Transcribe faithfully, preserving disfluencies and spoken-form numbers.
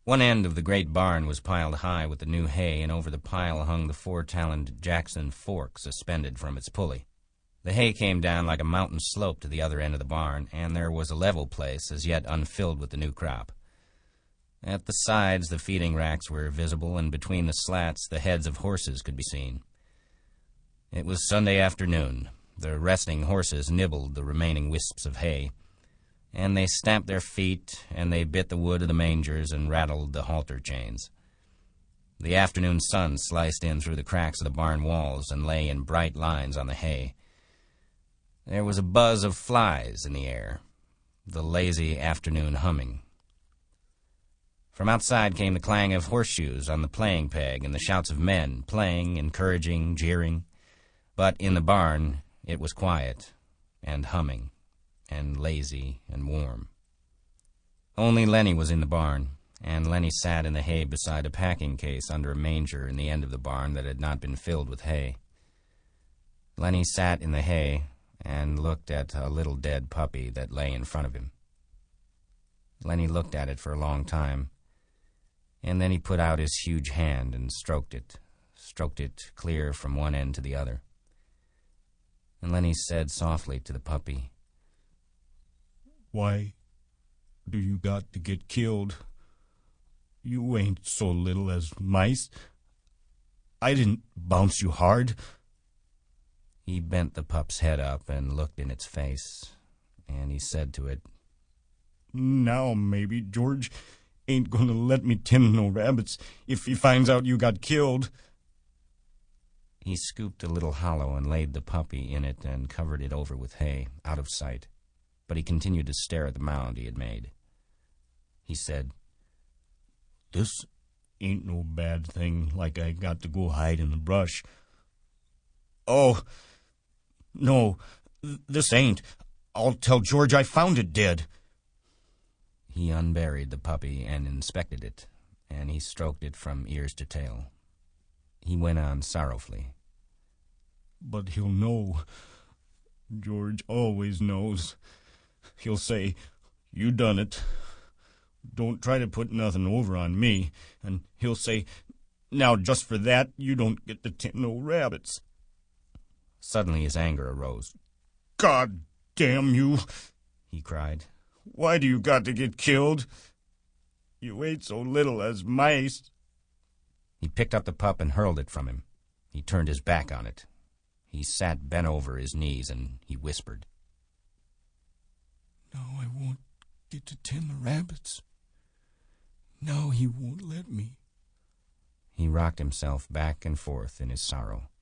One end of the great barn was piled high with the new hay, and over the pile hung the four-taloned Jackson fork suspended from its pulley. The hay came down like a mountain slope to the other end of the barn, and there was a level place as yet unfilled with the new crop. At the sides, the feeding racks were visible, and between the slats, the heads of horses could be seen. It was Sunday afternoon. The resting horses nibbled the remaining wisps of hay, and they stamped their feet, and they bit the wood of the mangers and rattled the halter chains. The afternoon sun sliced in through the cracks of the barn walls and lay in bright lines on the hay. There was a buzz of flies in the air, the lazy afternoon humming. From outside came the clang of horseshoes on the playing peg and the shouts of men, playing, encouraging, jeering. But in the barn it was quiet and humming and lazy and warm. Only Lenny was in the barn, and Lenny sat in the hay beside a packing case under a manger in the end of the barn that had not been filled with hay. Lenny sat in the hay and looked at a little dead puppy that lay in front of him. Lenny looked at it for a long time, and then he put out his huge hand and stroked it, stroked it clear from one end to the other. And Lenny said softly to the puppy, "Why do you got to get killed? You ain't so little as mice. I didn't bounce you hard." He bent the pup's head up and looked in its face, and he said to it, "Now maybe George ain't gonna let me tend no rabbits if he finds out you got killed." He scooped a little hollow and laid the puppy in it and covered it over with hay, out of sight. But he continued to stare at the mound he had made. He said, "This ain't no bad thing like I got to go hide in the brush. Oh, no, th- this ain't. I'll tell George I found it dead." He unburied the puppy and inspected it, and he stroked it from ears to tail. He went on sorrowfully, "But he'll know. George always knows. He'll say, 'You done it. Don't try to put nothing over on me.' And he'll say, 'Now just for that, you don't get to tend no rabbits.'" Suddenly his anger arose. "God damn you," he cried. "Why do you got to get killed? You ain't so little as mice." He picked up the pup and hurled it from him. He turned his back on it. He sat bent over his knees, and he whispered, "Now I won't get to tend the rabbits. Now he won't let me." He rocked himself back and forth in his sorrow.